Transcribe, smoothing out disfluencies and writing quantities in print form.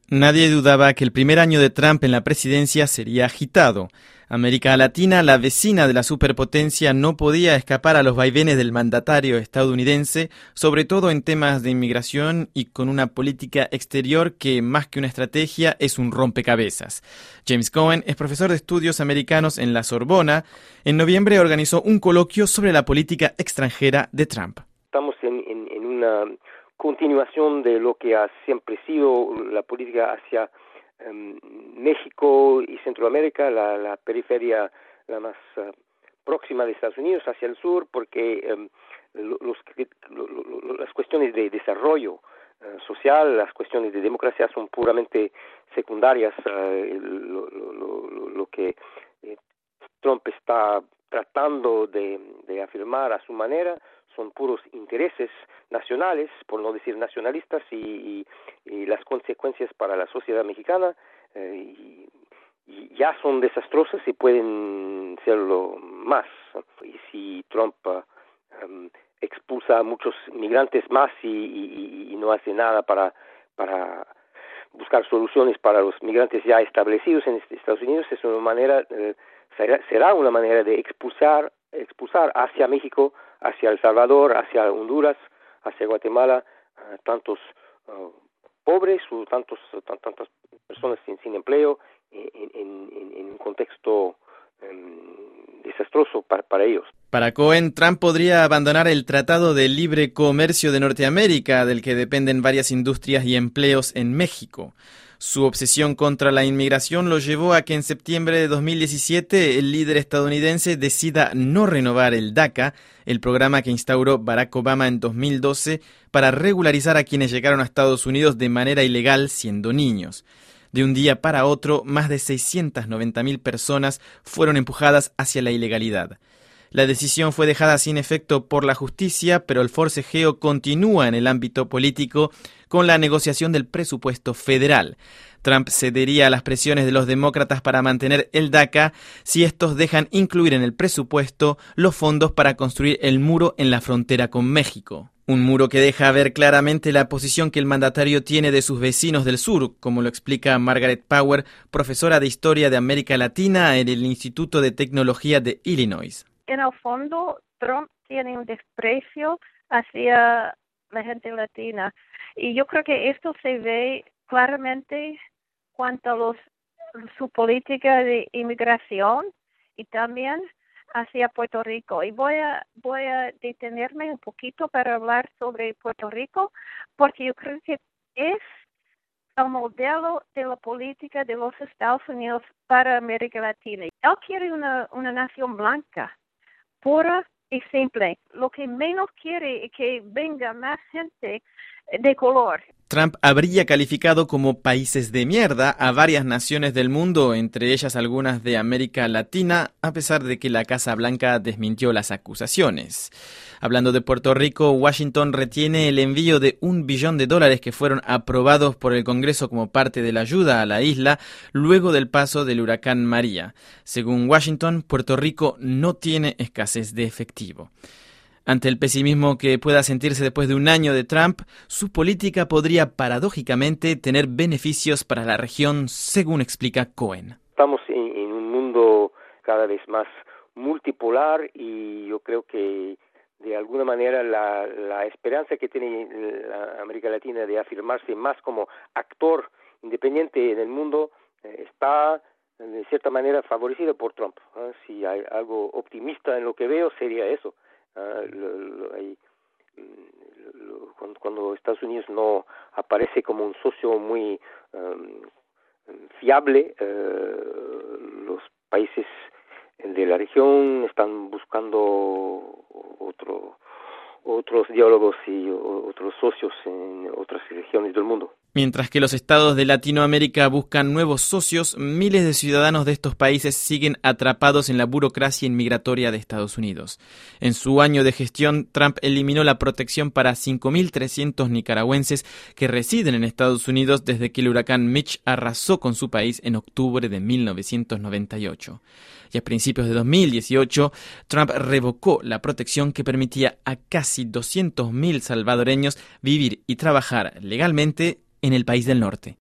Nadie dudaba que el primer año de Trump en la presidencia sería agitado. América Latina, la vecina de la superpotencia, no podía escapar a los vaivenes del mandatario estadounidense, sobre todo en temas de inmigración y con una política exterior que, más que una estrategia, es un rompecabezas. James Cohen es profesor de estudios americanos en la Sorbona. En noviembre organizó un coloquio sobre la política extranjera de Trump. Estamos en una continuación de lo que ha siempre sido la política hacia México y Centroamérica, la periferia la más próxima de Estados Unidos, hacia el sur, porque las cuestiones de desarrollo social, las cuestiones de democracia son puramente secundarias. Lo que Trump está tratando de afirmar a su manera son puros intereses nacionales, por no decir nacionalistas, y las consecuencias para la sociedad mexicana y ya son desastrosas y pueden serlo más. Y si Trump expulsa a muchos migrantes más y no hace nada para buscar soluciones para los migrantes ya establecidos en Estados Unidos, es una manera será una manera de expulsar hacia México, hacia El Salvador, hacia Honduras, hacia Guatemala, tantos pobres o tantas personas sin empleo en un contexto desastroso para ellos. Para Cohen, Trump podría abandonar el Tratado de Libre Comercio de Norteamérica, del que dependen varias industrias y empleos en México. Su obsesión contra la inmigración lo llevó a que en septiembre de 2017 el líder estadounidense decida no renovar el DACA, el programa que instauró Barack Obama en 2012 para regularizar a quienes llegaron a Estados Unidos de manera ilegal siendo niños. De un día para otro, más de 690.000 personas fueron empujadas hacia la ilegalidad. La decisión fue dejada sin efecto por la justicia, pero el forcejeo continúa en el ámbito político con la negociación del presupuesto federal. Trump cedería a las presiones de los demócratas para mantener el DACA si estos dejan incluir en el presupuesto los fondos para construir el muro en la frontera con México. Un muro que deja ver claramente la posición que el mandatario tiene de sus vecinos del sur, como lo explica Margaret Power, profesora de Historia de América Latina en el Instituto de Tecnología de Illinois. En el fondo, Trump tiene un desprecio hacia la gente latina. Y yo creo que esto se ve claramente cuanto a su política de inmigración y también hacia Puerto Rico. Y voy a detenerme un poquito para hablar sobre Puerto Rico, porque yo creo que es el modelo de la política de los Estados Unidos para América Latina. Él quiere una nación blanca, pura y simple. Lo que menos quiere es que venga más gente de color. Trump habría calificado como países de mierda a varias naciones del mundo, entre ellas algunas de América Latina, a pesar de que la Casa Blanca desmintió las acusaciones. Hablando de Puerto Rico, Washington retiene el envío de $1 billón que fueron aprobados por el Congreso como parte de la ayuda a la isla luego del paso del huracán María. Según Washington, Puerto Rico no tiene escasez de efectivo. Ante el pesimismo que pueda sentirse después de un año de Trump, su política podría paradójicamente tener beneficios para la región, según explica Cohen. Estamos en un mundo cada vez más multipolar y yo creo que de alguna manera la esperanza que tiene la América Latina de afirmarse más como actor independiente en el mundo está de cierta manera favorecida por Trump. Si hay algo optimista en lo que veo sería eso. Cuando Estados Unidos no aparece como un socio muy fiable, los países de la región están buscando otros diálogos y otros socios en otras regiones del mundo. Mientras que los estados de Latinoamérica buscan nuevos socios, miles de ciudadanos de estos países siguen atrapados en la burocracia inmigratoria de Estados Unidos. En su año de gestión, Trump eliminó la protección para 5.300 nicaragüenses que residen en Estados Unidos desde que el huracán Mitch arrasó con su país en octubre de 1998. Y a principios de 2018, Trump revocó la protección que permitía a casi 200.000 salvadoreños vivir y trabajar legalmente en el país del norte.